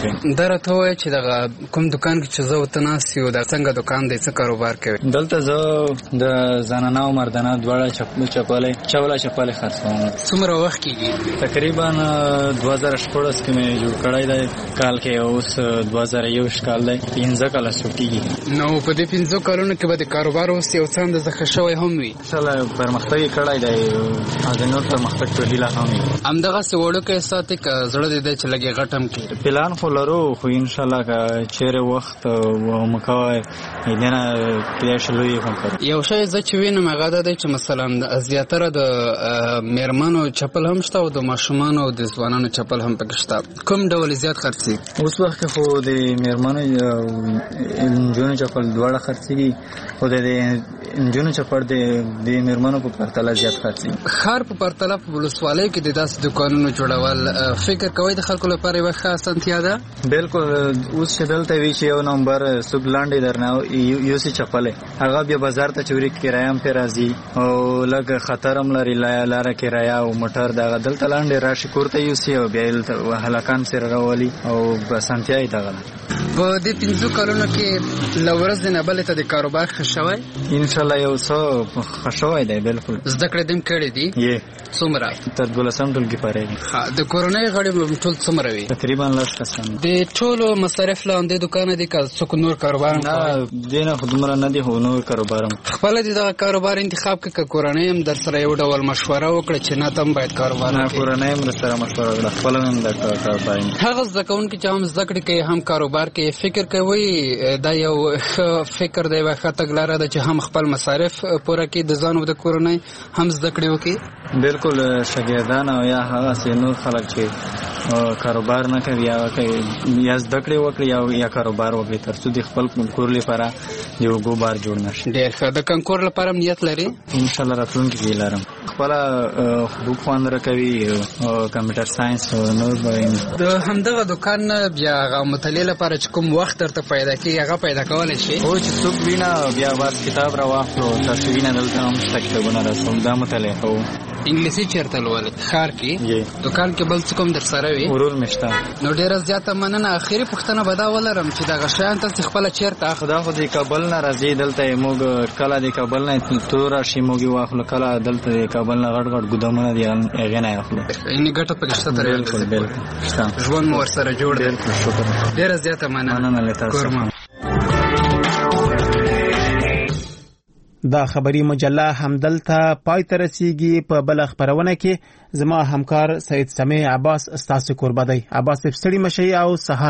کوي. دا راته وایي چې دغه کوم دکان کې چې زه ورته ناست یو دا څنګه دکان دی، څه کاروبار کوي؟ دلته زه د زنانه او مردانه دواړه چپلې خرڅوم. څومره وخت کېږي؟ تقریبا 2014 کې مې جوړ کړی دی کال کې، اوس 2021 کال دی، 15 کاله کېږي. نو په دې 15 کالونو کې به د کاروبار اوس یو څه اندازه ښه شوی هم وي؟ انشاءالله پرمختګ یې کړی دی او د نور پرمختګ په هیله هم وي. همدغسې وړوکی ساتي که زړه دې دی چې لږ یې غټ هم کړي؟ پلان خو لرو، خو انشاءالله که چیرې وخت ومکوی دینه کېدای شي لوی هم کړو. یو شی زه چې وینم هغه دا دی چې مثلا زیاتره د میرمنو چپل هم شته او د ماشومانو او د ځوانانو چپل هم پکې شته. کوم ډول زیات خرڅېږي؟ اوس وخت کې خو د میرمنو نجونو چپل دواړه خرڅېږي، خو د نجونو چپل د میرمنو په پرتله زیات خرڅېږي. ښار په پرتله په ولسوالیو کې د داسې دکانونو جوړول فکر کوئ د خلکو لپاره یوه ښه اسانتیا ده؟ بالکل. اوس چې دلته وي چې یو نمبر څوک لاندې درنه یوسي چپلې، هغه بیا بازار ته چې وري کرایه هم پرې راځي او لږ خطر هم لري، لاره کرایه او موټر دغه دلته لاندې راشي کور ته یوسي او بیا دلته هلکان سره راولي او اسانتیا یې دغه ده. په دې 15 کلونو کې له ورځې نه بلې ته د کاروبار ښه شوی؟ انشاءالله یو څه ښه شوی دی. بالکل. زده کړې دې هم کړې دي؟ څومره؟ تر 12 ټولګي پورې. د کورنۍ غړي ټول څومره وي؟ تقریبا 10 کسان. د ټولو مصارف لاندې دکان دي که څوک نور کاروبار هم کوي؟ دینه خو دومره نه دي، خو نور کاروبار هم خپله دې دغه کاروبار انتخاب کړه که کورنۍ هم در سره یو ډول مشوره وکړه چې نه ته هم باید کاروبار وکړې؟ نه، کورنۍ هم در سره مشوره وکړه، خپله هم د کاروبار. هغه زده کوونکي چې هم زده کړې کوي هم کاروبار کوي فکر کوي دا یو ښه فکر دی، یوه ښه تګلاره ده چې هم خپل مصارف پوره کړي د ځان او د کورنۍ، هم زده کړې وکړي؟ بالکل. شاګردان او یا هغه نور خلک چې کاروبار نه کوي یا زده کړې وکړي یا کاروبار وکړي تر څو د خپل کور لپاره یو ګوبار جوړ نشي. ډېر ښه. د کنکور لپاره هم نیت لري؟ انشاءالله راتلونکي کې لرم. خپله حقوق خوند راکوي او کمپیوټر ساینس او نور به د همدغه دکان نه بیا هغه مطالعې لپاره چې کوم وخت درته پیدا کېږي هغه پیدا کولی شي؟ هو چې څوک وینه بیا باید کتاب راواخلو، تاسو وینه دلته هم شته کتابونه رسوم، دا مطالعه کوو. انګلیسي چیرته لولې؟ ښار کې؟ دکان کې بل څه کوم در سره وي؟ ورور مې شته. نو ډېره زیاته مننه. اخري پوښتنه به دا ولرم چې دغه شیان تاسې خپله چیرته اخلئ؟ دا خو د کابل نه راځي، دلته موږ کله د کابل نه تور راشي موږ یې واخلو، کله دلته د کابل نه غټ غټ ګودامونه دي هغې نه یې اخلو. یعنې ګټه پکې شته تر یو ځای؟ بالکل شته. ژوند مو ورسره جوړ دی. بالکل. شکر. ډېره زیاته مننه له تاسو. دا خبری مجله همدلته پای ته رسیږي. په بل خبرونه کې زما همکار سید سمیع عباس ستاسو قربا دی. عباس ستړي مشي او سهار